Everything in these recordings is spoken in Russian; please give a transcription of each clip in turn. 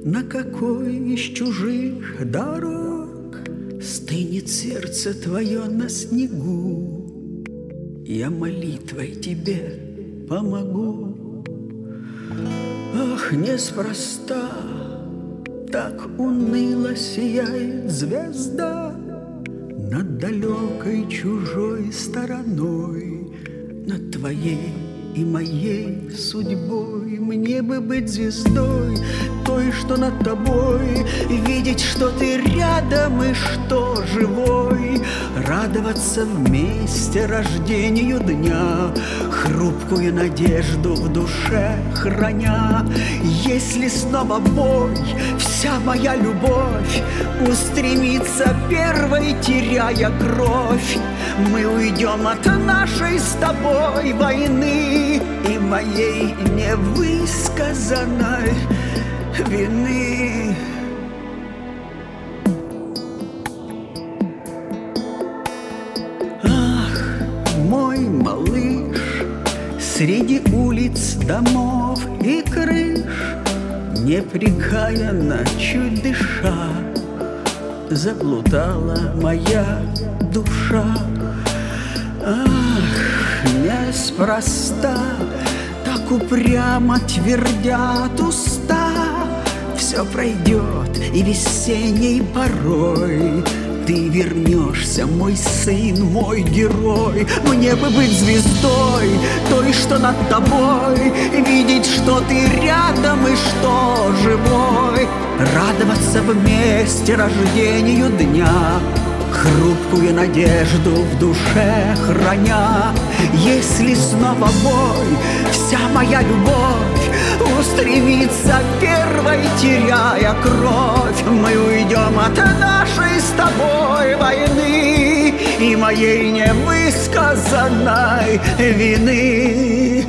На какой из чужих дорог стынет сердце твое на снегу? Я молитвой тебе помогу. Ах, неспроста так уныло сияет звезда над далекой чужой стороной, над твоей и моей судьбой. Мне бы быть звездой, той, что над тобой, видеть, что ты рядом и что живой, радоваться вместе рождению дня, хрупкую надежду в душе храня. Если снова бой, вся моя любовь устремится первой, теряя кровь, мы уйдем от нашей с тобой войны и моей невысказанной вины. Ах, мой малыш, среди улиц, домов и крыш, непрекаянно, чуть дыша, заплутала моя душа. Ах, неспроста так упрямо твердят уста, все пройдет и весенней порой ты вернешься, мой сын, мой герой. Мне бы быть звездой, той, что над тобой, видеть, что ты рядом и что живой, радоваться вместе рождению дня, хрупкую надежду в душе храня. Если снова бой, вся моя любовь устремится первой, теряя кровь, мы уйдем от нашей с тобой войны и моей невысказанной вины.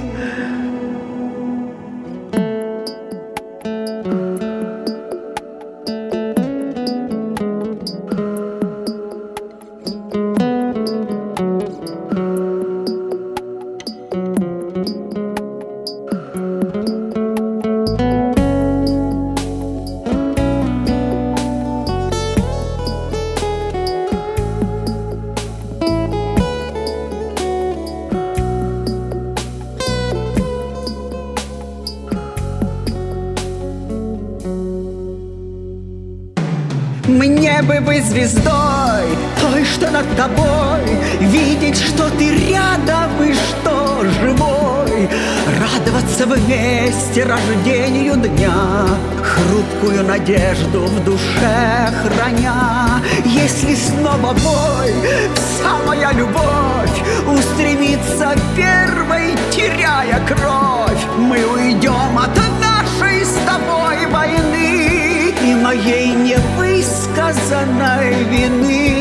Мне бы быть звездой, той, что над тобой, видеть, что ты рядом и что живой, радоваться вместе рождению дня, хрупкую надежду в душе храня. Если снова бой, вся моя любовь устремится первой, теряя кровь, мы уйдем от нашей с тобой войны и моей невысказанной вины.